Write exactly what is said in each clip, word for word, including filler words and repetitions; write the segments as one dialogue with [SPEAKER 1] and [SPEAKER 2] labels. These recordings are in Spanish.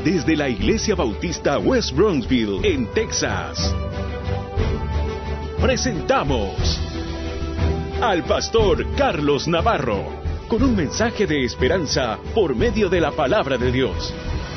[SPEAKER 1] desde la Iglesia Bautista West Bronxville, en Texas. Presentamos al pastor Carlos Navarro, con un mensaje de esperanza por medio de la palabra de Dios.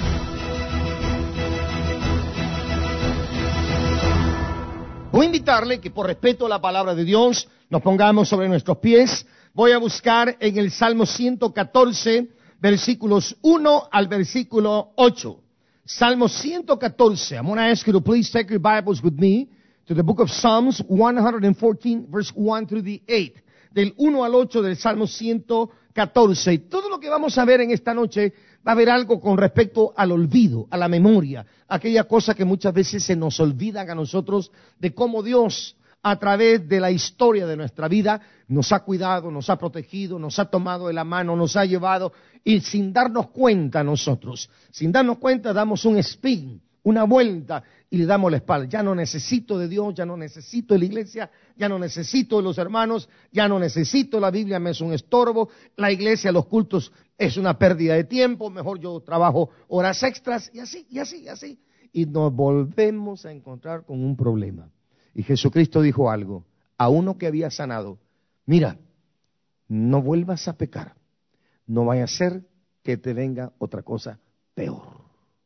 [SPEAKER 2] Voy a invitarle que por respeto a la palabra de Dios nos pongamos sobre nuestros pies. Voy a buscar en el Salmo ciento catorce, versículos uno al versículo ocho. Salmo ciento catorce. I'm going to ask you to please take your Bibles with me to the book of Psalms one fourteen, verse one through the eight. Del uno al ocho del Salmo ciento catorce. Y todo lo que vamos a ver en esta noche va a haber algo con respecto al olvido, a la memoria, aquella cosa que muchas veces se nos olvidan a nosotros de cómo Dios, a través de la historia de nuestra vida, nos ha cuidado, nos ha protegido, nos ha tomado de la mano, nos ha llevado, y sin darnos cuenta nosotros, sin darnos cuenta damos un spin, una vuelta, y le damos la espalda. Ya no necesito de Dios, ya no necesito de la iglesia, ya no necesito de los hermanos, ya no necesito la Biblia, me es un estorbo, la iglesia, los cultos es una pérdida de tiempo, mejor yo trabajo horas extras, y así, y así, y así. Y nos volvemos a encontrar con un problema. Y Jesucristo dijo algo a uno que había sanado: mira, no vuelvas a pecar, no vaya a ser que te venga otra cosa peor.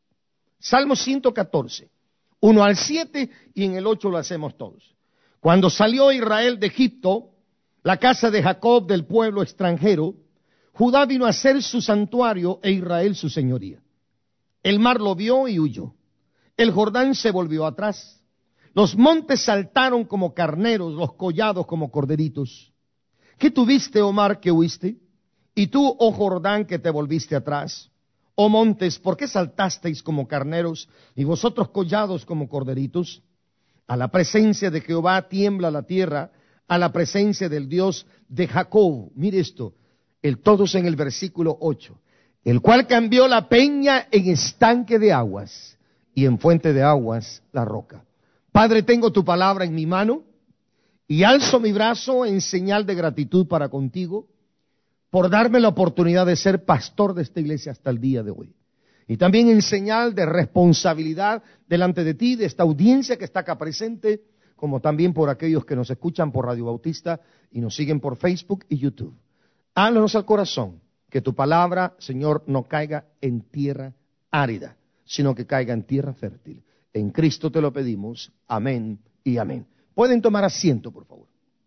[SPEAKER 2] Salmo ciento catorce, uno al siete, y en el ocho lo hacemos todos. Cuando salió Israel de Egipto, la casa de Jacob del pueblo extranjero, Judá vino a ser su santuario e Israel su señoría. El mar lo vio y huyó. El Jordán se volvió atrás. Los montes saltaron como carneros, los collados como corderitos. ¿Qué tuviste, oh mar, que huiste? Y tú, oh Jordán, que te volviste atrás. Oh montes, ¿por qué saltasteis como carneros y vosotros collados como corderitos? A la presencia de Jehová tiembla la tierra, a la presencia del Dios de Jacob. Mire esto, el todos en el versículo ocho. El cual cambió la peña en estanque de aguas y en fuente de aguas la roca. Padre, tengo tu palabra en mi mano y alzo mi brazo en señal de gratitud para contigo por darme la oportunidad de ser pastor de esta iglesia hasta el día de hoy. Y también en señal de responsabilidad delante de ti, de esta audiencia que está acá presente, como también por aquellos que nos escuchan por Radio Bautista y nos siguen por Facebook y YouTube. Háblanos al corazón, que tu palabra, Señor, no caiga en tierra árida, sino que caiga en tierra fértil. En Cristo te lo pedimos. Amén y amén. Pueden tomar asiento, por favor.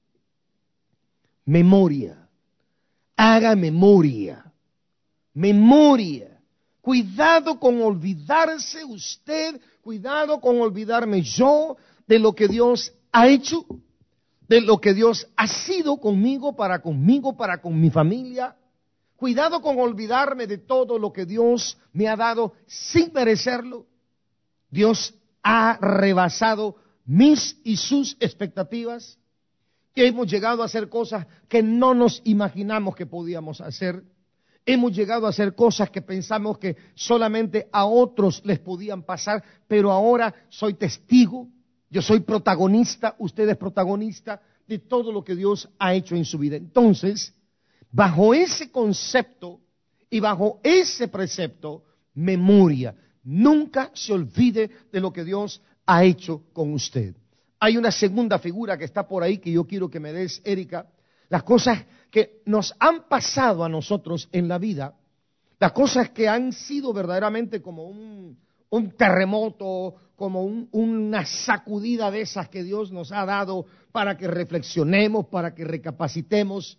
[SPEAKER 2] Memoria. Haga memoria. Memoria. Cuidado con olvidarse usted, cuidado con olvidarme yo de lo que Dios ha hecho, de lo que Dios ha sido conmigo, para conmigo, para con mi familia. Cuidado con olvidarme de todo lo que Dios me ha dado sin merecerlo. Dios ha rebasado mis y sus expectativas, que hemos llegado a hacer cosas que no nos imaginamos que podíamos hacer. Hemos llegado a hacer cosas que pensamos que solamente a otros les podían pasar, pero ahora soy testigo, yo soy protagonista, usted es protagonista de todo lo que Dios ha hecho en su vida. Entonces, bajo ese concepto y bajo ese precepto, memoria. Nunca se olvide de lo que Dios ha hecho con usted. Hay una segunda figura que está por ahí que yo quiero que me des, Erika. Las cosas que nos han pasado a nosotros en la vida, las cosas que han sido verdaderamente como un, un terremoto, como un, una sacudida de esas que Dios nos ha dado para que reflexionemos, para que recapacitemos.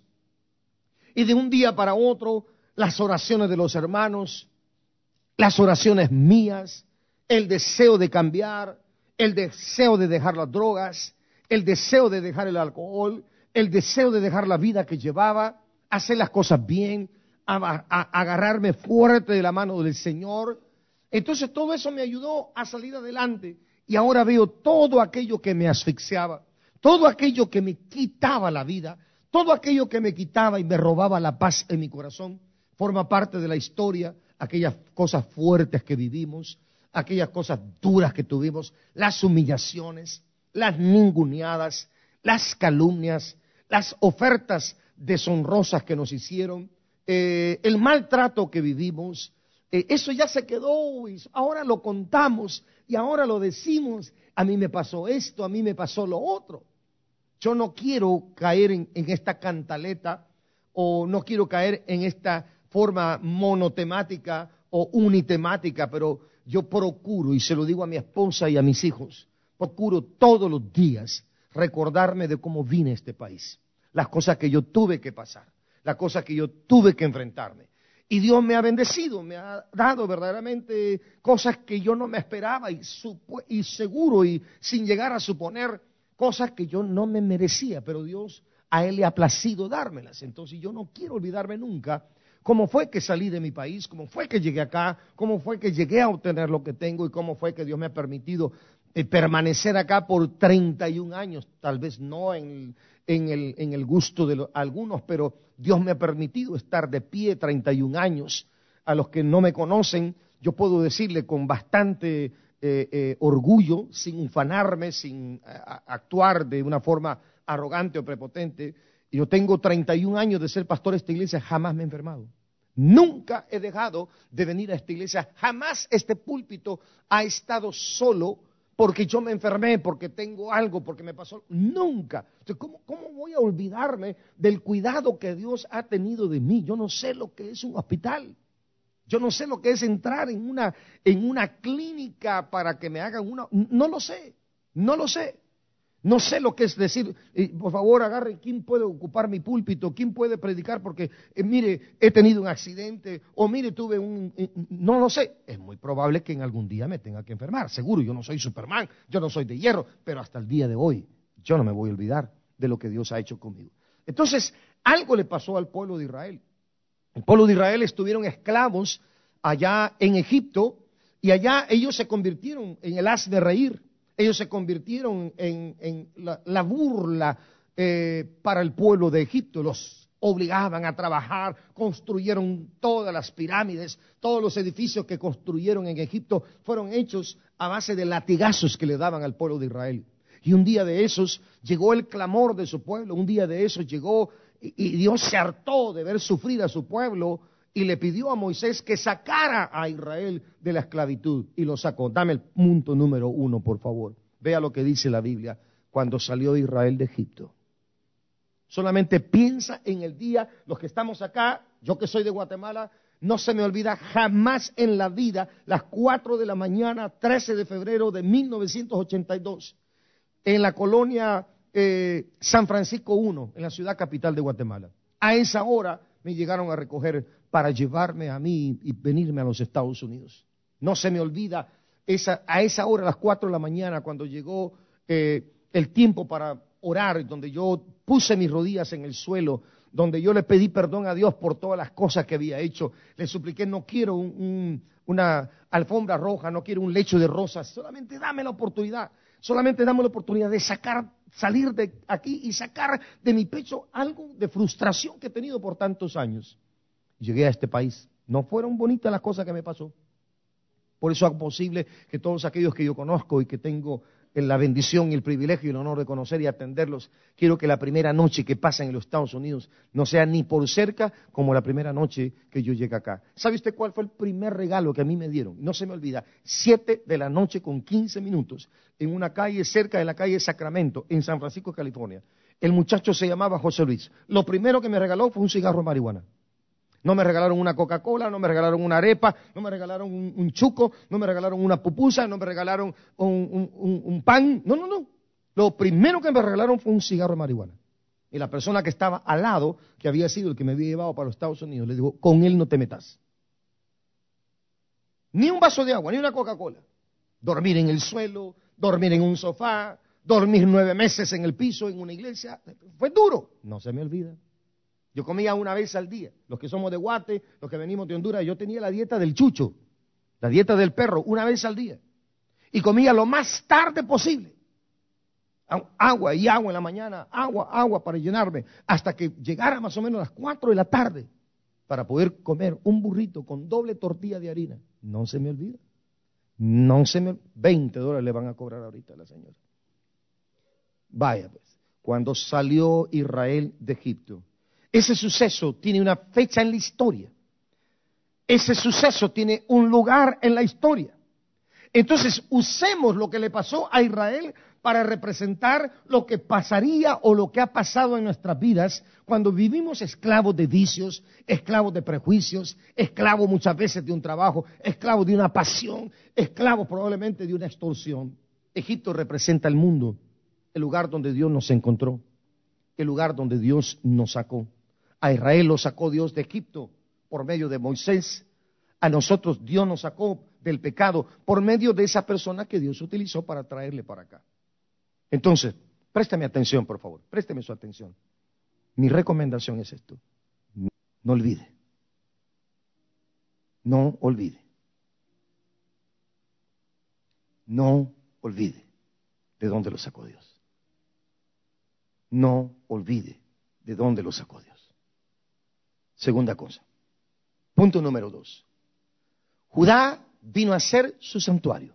[SPEAKER 2] Y de un día para otro, las oraciones de los hermanos, las oraciones mías, el deseo de cambiar, el deseo de dejar las drogas, el deseo de dejar el alcohol, el deseo de dejar la vida que llevaba, hacer las cosas bien, a, a, a agarrarme fuerte de la mano del Señor. Entonces todo eso me ayudó a salir adelante, y ahora veo todo aquello que me asfixiaba, todo aquello que me quitaba la vida, todo aquello que me quitaba y me robaba la paz en mi corazón, forma parte de la historia, aquellas cosas fuertes que vivimos, aquellas cosas duras que tuvimos, las humillaciones, las ninguneadas, las calumnias, las ofertas deshonrosas que nos hicieron, eh, el maltrato que vivimos, eh, eso ya se quedó y ahora lo contamos y ahora lo decimos. A mí me pasó esto, a mí me pasó lo otro. Yo no quiero caer en, en esta cantaleta o no quiero caer en esta forma monotemática o unitemática, pero yo procuro, y se lo digo a mi esposa y a mis hijos, procuro todos los días recordarme de cómo vine a este país, las cosas que yo tuve que pasar, las cosas que yo tuve que enfrentarme. Y Dios me ha bendecido, me ha dado verdaderamente cosas que yo no me esperaba y, y seguro y sin llegar a suponer cosas que yo no me merecía, pero Dios a Él le ha placido dármelas. Entonces yo no quiero olvidarme nunca cómo fue que salí de mi país, cómo fue que llegué acá, cómo fue que llegué a obtener lo que tengo y cómo fue que Dios me ha permitido eh, permanecer acá por treinta y un años, tal vez no en, en, el, en el gusto de lo, algunos, pero Dios me ha permitido estar de pie treinta y un años. A los que no me conocen, yo puedo decirle con bastante eh, eh, orgullo, sin ufanarme, sin a, actuar de una forma arrogante o prepotente. Yo tengo treinta y un años de ser pastor de esta iglesia, jamás me he enfermado. Nunca he dejado de venir a esta iglesia, jamás este púlpito ha estado solo porque yo me enfermé, porque tengo algo, porque me pasó. Nunca. Entonces, ¿cómo, ¿cómo voy a olvidarme del cuidado que Dios ha tenido de mí? Yo no sé lo que es un hospital. Yo no sé lo que es entrar en una, en una clínica para que me hagan una. No lo sé, no lo sé. No sé lo que es decir, eh, por favor agarre, ¿quién puede ocupar mi púlpito? ¿Quién puede predicar? Porque, eh, mire, he tenido un accidente, o mire, tuve un... Eh, no lo sé. Es muy probable que en algún día me tenga que enfermar. Seguro, yo no soy Superman, yo no soy de hierro, pero hasta el día de hoy yo no me voy a olvidar de lo que Dios ha hecho conmigo. Entonces, algo le pasó al pueblo de Israel. El pueblo de Israel estuvieron esclavos allá en Egipto, y allá ellos se convirtieron en el hazme reír. Ellos se convirtieron en, en la, la burla eh, para el pueblo de Egipto. Los obligaban a trabajar, construyeron todas las pirámides, todos los edificios que construyeron en Egipto fueron hechos a base de latigazos que le daban al pueblo de Israel. Y un día de esos llegó el clamor de su pueblo, un día de esos llegó y, y Dios se hartó de ver sufrir a su pueblo y le pidió a Moisés que sacara a Israel de la esclavitud y lo sacó. Dame el punto número uno, por favor. Vea lo que dice la Biblia cuando salió Israel de Egipto. Solamente piensa en el día, los que estamos acá, yo que soy de Guatemala, no se me olvida jamás en la vida, las cuatro de la mañana, trece de febrero de mil novecientos ochenta y dos, en la colonia eh, San Francisco uno, en la ciudad capital de Guatemala. A esa hora me llegaron a recoger para llevarme a mí y venirme a los Estados Unidos. No se me olvida esa, a esa hora, a las cuatro de la mañana, cuando llegó eh, el tiempo para orar, donde yo puse mis rodillas en el suelo, donde yo le pedí perdón a Dios por todas las cosas que había hecho. Le supliqué, no quiero un, un, una alfombra roja, no quiero un lecho de rosas, solamente dame la oportunidad, solamente dame la oportunidad de sacar, salir de aquí y sacar de mi pecho algo de frustración que he tenido por tantos años. Llegué a este país. No fueron bonitas las cosas que me pasó. Por eso es posible que todos aquellos que yo conozco y que tengo la bendición y el privilegio y el honor de conocer y atenderlos, quiero que la primera noche que pasen en los Estados Unidos no sea ni por cerca como la primera noche que yo llegué acá. ¿Sabe usted cuál fue el primer regalo que a mí me dieron? No se me olvida, siete de la noche con quince minutos, en una calle cerca de la calle Sacramento, en San Francisco, California. El muchacho se llamaba José Luis. Lo primero que me regaló fue un cigarro de marihuana. No me regalaron una Coca-Cola, no me regalaron una arepa, no me regalaron un, un chuco, no me regalaron una pupusa, no me regalaron un, un, un, un pan. No, no, no. Lo primero que me regalaron fue un cigarro de marihuana. Y la persona que estaba al lado, que había sido el que me había llevado para los Estados Unidos, le dijo, con él no te metas. Ni un vaso de agua, ni una Coca-Cola. Dormir en el suelo, dormir en un sofá, dormir nueve meses en el piso, en una iglesia. Fue duro. No se me olvida. Yo comía una vez al día. Los que somos de Guate, los que venimos de Honduras, yo tenía la dieta del chucho, la dieta del perro, una vez al día. Y comía lo más tarde posible. Agua y agua en la mañana, agua, agua para llenarme, hasta que llegara más o menos a las cuatro de la tarde para poder comer un burrito con doble tortilla de harina. No se me olvida. No se me... veinte dólares le van a cobrar ahorita a la señora. Vaya pues, cuando salió Israel de Egipto, ese suceso tiene una fecha en la historia. ese suceso tiene un lugar en la historia. Entonces, usemos lo que le pasó a Israel para representar lo que pasaría o lo que ha pasado en nuestras vidas cuando vivimos esclavos de vicios, esclavos de prejuicios, esclavos muchas veces de un trabajo, esclavos de una pasión, esclavos probablemente de una extorsión. Egipto representa el mundo, el lugar donde Dios nos encontró, el lugar donde Dios nos sacó. A Israel lo sacó Dios de Egipto por medio de Moisés. A nosotros Dios nos sacó del pecado por medio de esa persona que Dios utilizó para traerle para acá. Entonces, préstame atención, por favor, présteme su atención. Mi recomendación es esto: no olvide, no olvide, no olvide de dónde lo sacó Dios. No olvide de dónde lo sacó Dios. Segunda cosa, punto número dos. Judá vino a ser su santuario.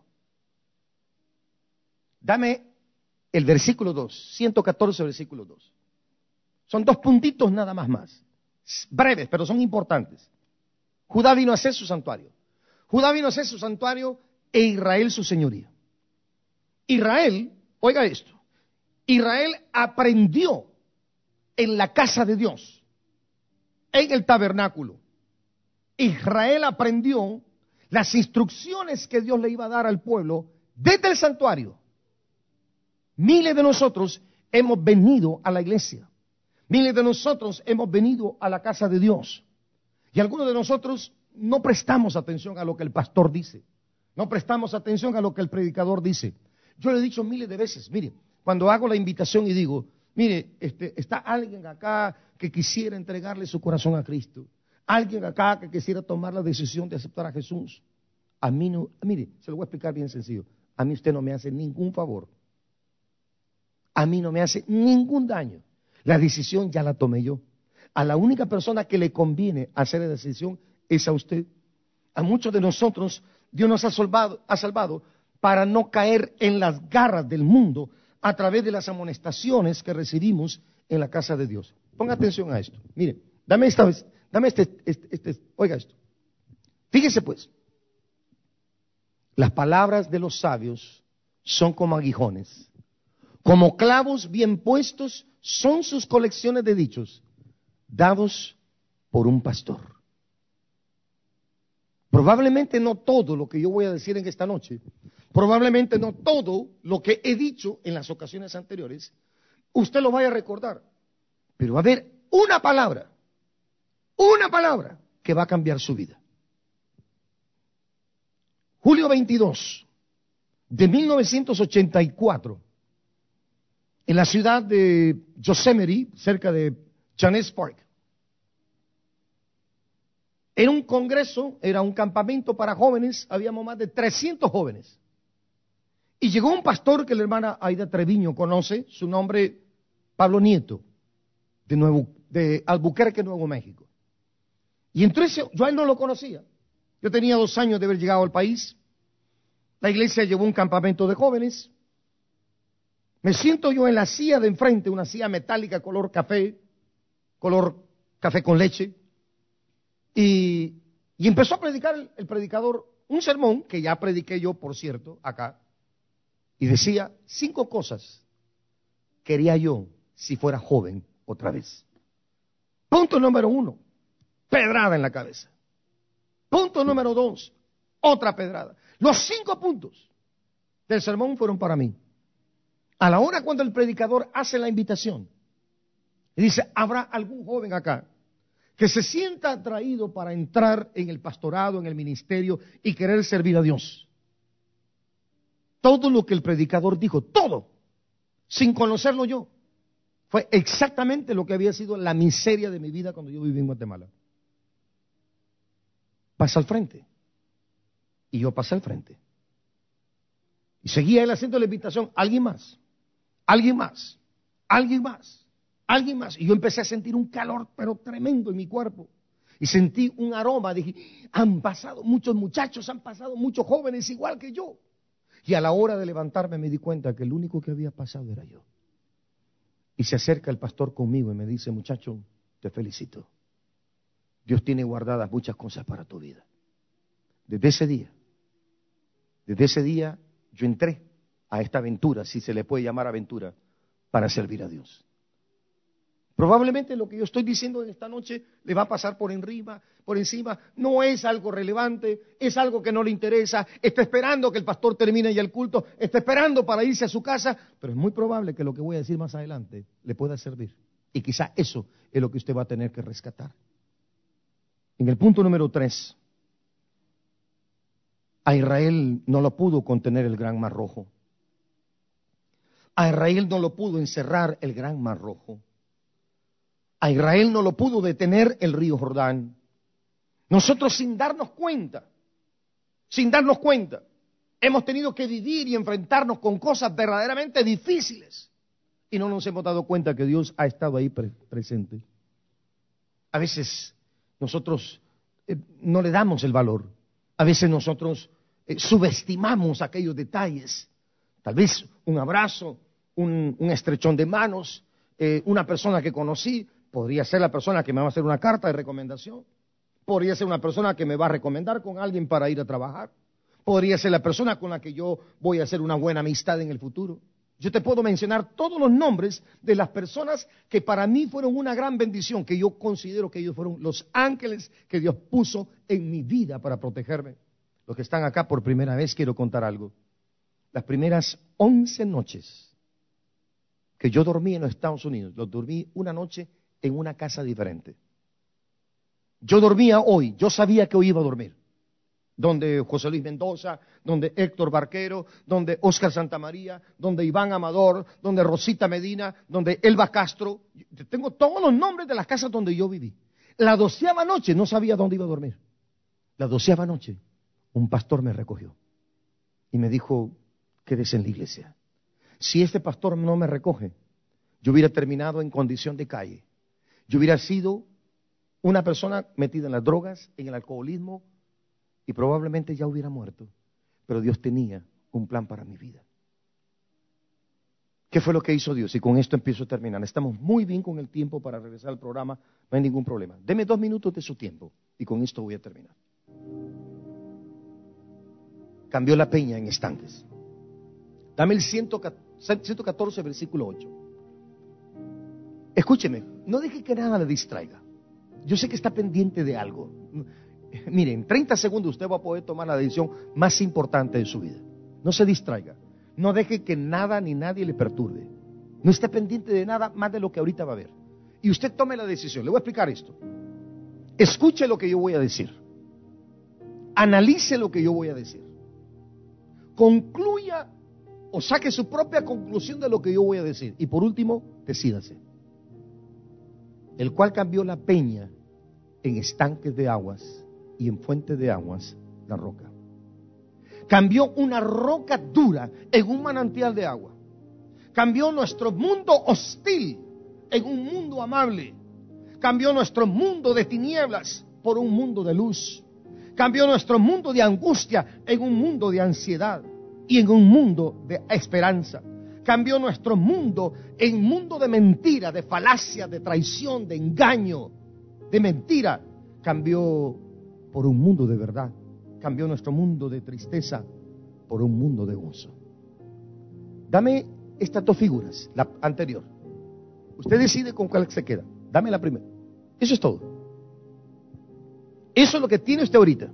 [SPEAKER 2] Dame el versículo dos, ciento catorce, versículo dos. Son dos puntitos nada más más. Breves, pero son importantes. Judá vino a ser su santuario. Judá vino a ser su santuario e Israel su señoría. Israel, oiga esto, Israel aprendió en la casa de Dios, en el tabernáculo. Israel aprendió las instrucciones que Dios le iba a dar al pueblo desde el santuario. Miles de nosotros hemos venido a la iglesia. Miles de nosotros hemos venido a la casa de Dios. Y algunos de nosotros no prestamos atención a lo que el pastor dice. No prestamos atención a lo que el predicador dice. Yo le he dicho miles de veces, mire, cuando hago la invitación y digo, mire, este, está alguien acá que quisiera entregarle su corazón a Cristo. Alguien acá que quisiera tomar la decisión de aceptar a Jesús. A mí no, mire, se lo voy a explicar bien sencillo. A mí usted no me hace ningún favor. A mí no me hace ningún daño. La decisión ya la tomé yo. A la única persona que le conviene hacer la decisión es a usted. A muchos de nosotros Dios nos ha salvado, ha salvado para no caer en las garras del mundo a través de las amonestaciones que recibimos en la casa de Dios. Ponga atención a esto. Mire, dame esta vez, dame este, este, este, oiga esto. Fíjese pues, las palabras de los sabios son como aguijones, como clavos bien puestos son sus colecciones de dichos, dados por un pastor. Probablemente no todo lo que yo voy a decir en esta noche, probablemente no todo lo que he dicho en las ocasiones anteriores, usted lo vaya a recordar, pero va a haber una palabra, una palabra que va a cambiar su vida. Julio veintidós de mil novecientos ochenta y cuatro, en la ciudad de Yosemite, cerca de Janés Park. Era un congreso, era un campamento para jóvenes, habíamos más de trescientos jóvenes. Y llegó un pastor que la hermana Aida Treviño conoce, su nombre Pablo Nieto, de, Nuevo, de Albuquerque, Nuevo México. Y entró ese, yo a él no lo conocía. Yo tenía dos años de haber llegado al país. La iglesia llevó un campamento de jóvenes. Me siento yo en la silla de enfrente, una silla metálica color café, color café con leche. Y, y empezó a predicar el, el predicador un sermón, que ya prediqué yo, por cierto, acá. Y decía cinco cosas que haría yo si fuera joven otra vez. Punto número uno, pedrada en la cabeza. Punto número dos, otra pedrada. Los cinco puntos del sermón fueron para mí. A la hora cuando el predicador hace la invitación, y dice, ¿habrá algún joven acá que se sienta atraído para entrar en el pastorado, en el ministerio y querer servir a Dios? Todo lo que el predicador dijo, todo, sin conocerlo yo, fue exactamente lo que había sido la miseria de mi vida cuando yo viví en Guatemala. Pasa al frente. Y yo pasé al frente. Y seguía él haciendo la invitación, alguien más, alguien más, alguien más, alguien más. Y yo empecé a sentir un calor, pero tremendo en mi cuerpo. Y sentí un aroma, dije, han pasado muchos muchachos, han pasado muchos jóvenes igual que yo. Y a la hora de levantarme me di cuenta que el único que había pasado era yo. Y se acerca el pastor conmigo y me dice, muchacho, te felicito. Dios tiene guardadas muchas cosas para tu vida. Desde ese día, desde ese día yo entré a esta aventura, si se le puede llamar aventura, para servir a Dios. Probablemente lo que yo estoy diciendo en esta noche le va a pasar por encima, por encima. No es algo relevante, es algo que no le interesa. Está esperando que el pastor termine ya el culto, está esperando para irse a su casa, pero es muy probable que lo que voy a decir más adelante le pueda servir. Y quizá eso es lo que usted va a tener que rescatar. En el punto número tres, a Israel no lo pudo contener el gran mar rojo. A Israel no lo pudo encerrar el gran mar rojo. A Israel no lo pudo detener el río Jordán. Nosotros sin darnos cuenta, sin darnos cuenta, hemos tenido que vivir y enfrentarnos con cosas verdaderamente difíciles. Y no nos hemos dado cuenta que Dios ha estado ahí pre- presente. A veces nosotros eh, no le damos el valor. A veces nosotros eh, subestimamos aquellos detalles. Tal vez un abrazo, un, un estrechón de manos, eh, una persona que conocí. Podría ser la persona que me va a hacer una carta de recomendación. Podría ser una persona que me va a recomendar con alguien para ir a trabajar. Podría ser la persona con la que yo voy a hacer una buena amistad en el futuro. Yo te puedo mencionar todos los nombres de las personas que para mí fueron una gran bendición, que yo considero que ellos fueron los ángeles que Dios puso en mi vida para protegerme. Los que están acá por primera vez, quiero contar algo. Las primeras once noches que yo dormí en los Estados Unidos, los dormí una noche en una casa diferente. Yo dormía hoy, yo sabía que hoy iba a dormir. Donde José Luis Mendoza, donde Héctor Barquero, donde Óscar Santamaría, donde Iván Amador, donde Rosita Medina, donde Elba Castro. Tengo todos los nombres de las casas donde yo viví. La doceava noche no sabía dónde iba a dormir. La doceava noche un pastor me recogió y me dijo, quédese en la iglesia. Si este pastor no me recoge, yo hubiera terminado en condición de calle. Yo hubiera sido una persona metida en las drogas, en el alcoholismo, y probablemente ya hubiera muerto. Pero Dios tenía un plan para mi vida. ¿Qué fue lo que hizo Dios? Y con esto empiezo a terminar. Estamos muy bien con el tiempo para regresar al programa, no hay ningún problema. Deme dos minutos de su tiempo y con esto voy a terminar. Cambió la peña en estanques. Dame el ciento catorce, versículo ocho. Escúcheme, no deje que nada le distraiga. Yo sé que está pendiente de algo. Mire, en treinta segundos usted va a poder tomar la decisión más importante de su vida. No se distraiga. No deje que nada ni nadie le perturbe. No esté pendiente de nada más de lo que ahorita va a ver. Y usted tome la decisión. Le voy a explicar esto. Escuche lo que yo voy a decir. Analice lo que yo voy a decir. Concluya o saque su propia conclusión de lo que yo voy a decir. Y por último, decídase. El cual cambió la peña en estanques de aguas y en fuentes de aguas la roca. Cambió una roca dura en un manantial de agua. Cambió nuestro mundo hostil en un mundo amable. Cambió nuestro mundo de tinieblas por un mundo de luz. Cambió nuestro mundo de angustia en un mundo de ansiedad y en un mundo de esperanza. Cambió nuestro mundo en mundo de mentira, de falacia, de traición, de engaño, de mentira. Cambió por un mundo de verdad. Cambió nuestro mundo de tristeza por un mundo de gozo. Dame estas dos figuras, la anterior. Usted decide con cuál se queda. Dame la primera. Eso es todo. Eso es lo que tiene usted ahorita.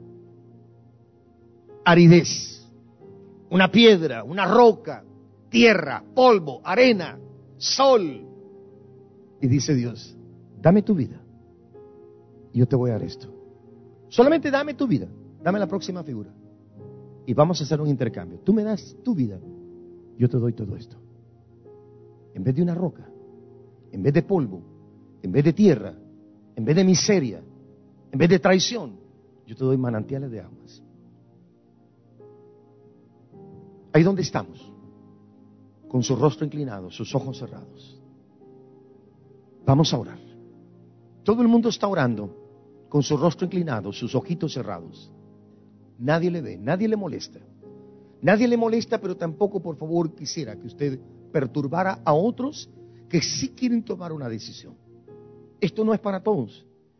[SPEAKER 2] Aridez, una piedra, una roca, tierra, polvo, arena, sol. Y dice Dios, dame tu vida y yo te voy a dar esto. Solamente dame tu vida, dame la próxima figura y vamos a hacer un intercambio. Tú me das tu vida, yo te doy todo esto. En vez de una roca, en vez de polvo, en vez de tierra, en vez de miseria, en vez de traición, yo te doy manantiales de aguas. Ahí donde estamos, con su rostro inclinado, sus ojos cerrados. Vamos a orar. Todo el mundo está orando con su rostro inclinado, sus ojitos cerrados. Nadie le ve, nadie le molesta. Nadie le molesta, pero tampoco, por favor, quisiera que usted perturbara a otros que sí quieren tomar una decisión. Esto no es para todos.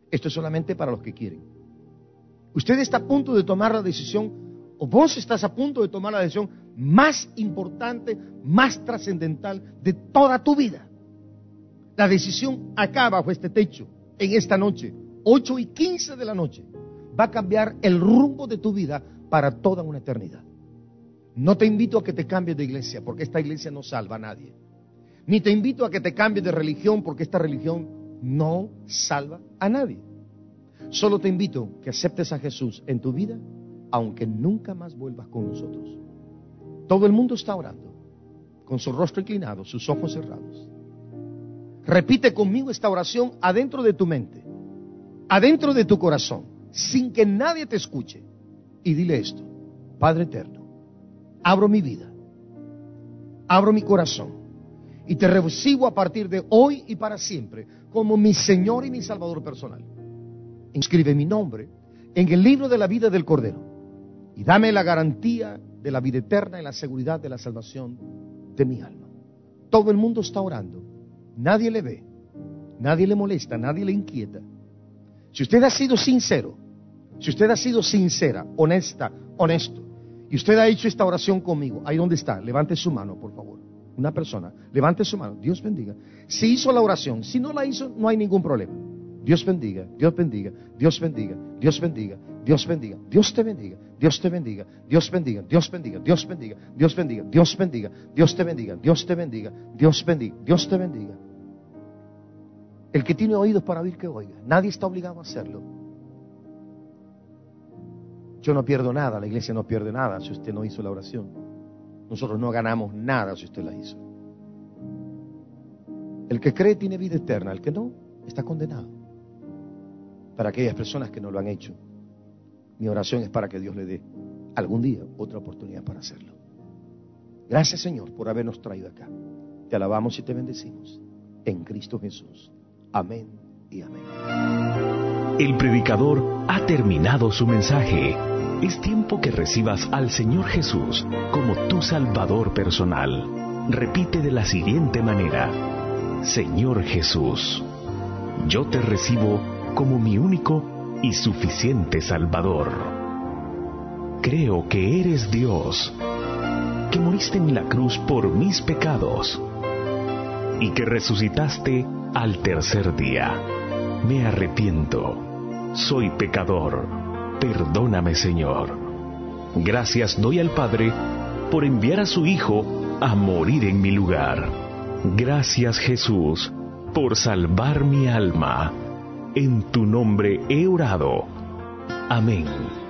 [SPEAKER 2] Esto es solamente para los que quieren. Usted está a punto de tomar la decisión, o vos estás a punto de tomar la decisión más importante, más trascendental de toda tu vida. La decisión acá bajo este techo, en esta noche, ocho y quince de la noche, va a cambiar el rumbo de tu vida para toda una eternidad. No te invito a que te cambies de iglesia, porque esta iglesia no salva a nadie. Ni te invito a que te cambies de religión, porque esta religión no salva a nadie. Solo te invito a que aceptes a Jesús en tu vida, aunque nunca más vuelvas con nosotros. Todo el mundo está orando, con su rostro inclinado, sus ojos cerrados. Repite conmigo esta oración adentro de tu mente, adentro de tu corazón, sin que nadie te escuche. Y dile esto: Padre eterno, abro mi vida, abro mi corazón y te recibo a partir de hoy y para siempre como mi Señor y mi Salvador personal. Inscribe mi nombre en el libro de la vida del Cordero y dame la garantía de la vida eterna y la seguridad de la salvación de mi alma. Todo el mundo está orando, nadie le ve, nadie le molesta, nadie le inquieta. Si usted ha sido sincero, si usted ha sido sincera, honesta, honesto, y usted ha hecho esta oración conmigo, ahí donde está, levante su mano, por favor. Una persona, levante su mano, Dios bendiga. Si hizo la oración, si no la hizo, no hay ningún problema. Dios bendiga, Dios bendiga, Dios bendiga, Dios bendiga, Dios bendiga, Dios te bendiga, Dios te bendiga, Dios bendiga, Dios bendiga, Dios bendiga, Dios bendiga, Dios bendiga, Dios te bendiga, Dios te bendiga, Dios bendiga, Dios te bendiga. El que tiene oídos para oír, que oiga. Nadie está obligado a hacerlo. Yo no pierdo nada, la iglesia no pierde nada si usted no hizo la oración. Nosotros no ganamos nada si usted la hizo. El que cree tiene vida eterna, el que no, está condenado. Para aquellas personas que no lo han hecho, mi oración es para que Dios le dé algún día otra oportunidad para hacerlo. Gracias, Señor, por habernos traído acá. Te alabamos y te bendecimos en Cristo Jesús. Amén y amén.
[SPEAKER 1] El predicador ha terminado su mensaje. Es tiempo que recibas al Señor Jesús como tu Salvador personal. Repite de la siguiente manera: Señor Jesús, yo te recibo como mi único y suficiente Salvador. Creo que eres Dios, que moriste en la cruz por mis pecados y que resucitaste al tercer día. Me arrepiento, soy pecador, perdóname, Señor. Gracias doy al Padre por enviar a su Hijo a morir en mi lugar. Gracias, Jesús, por salvar mi alma. En tu nombre he orado. Amén.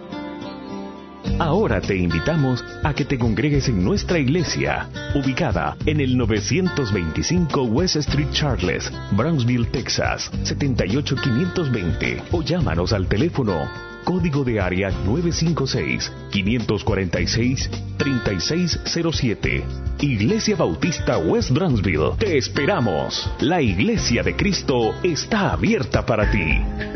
[SPEAKER 1] Ahora te invitamos a que te congregues en nuestra iglesia, ubicada en el novecientos veinticinco West Street Charles, Brownsville, Texas, setenta y ocho quinientos veinte, o llámanos al teléfono código de área nueve cinco seis, quinientos cuarenta y seis, treinta y seis cero siete. Iglesia Bautista West Brownsville. Te esperamos. La Iglesia de Cristo está abierta para ti.